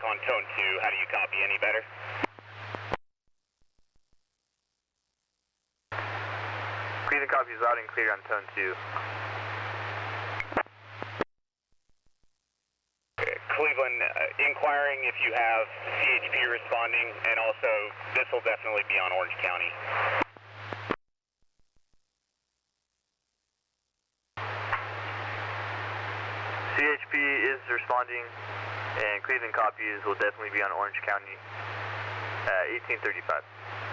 on tone 2. How do you copy? Any better? Cleveland copies loud and clear on tone 2. Cleveland, inquiring if you have CHP responding, and also this will definitely be on Orange County. CHP is responding, and Cleveland copies will definitely be on Orange County at 1835.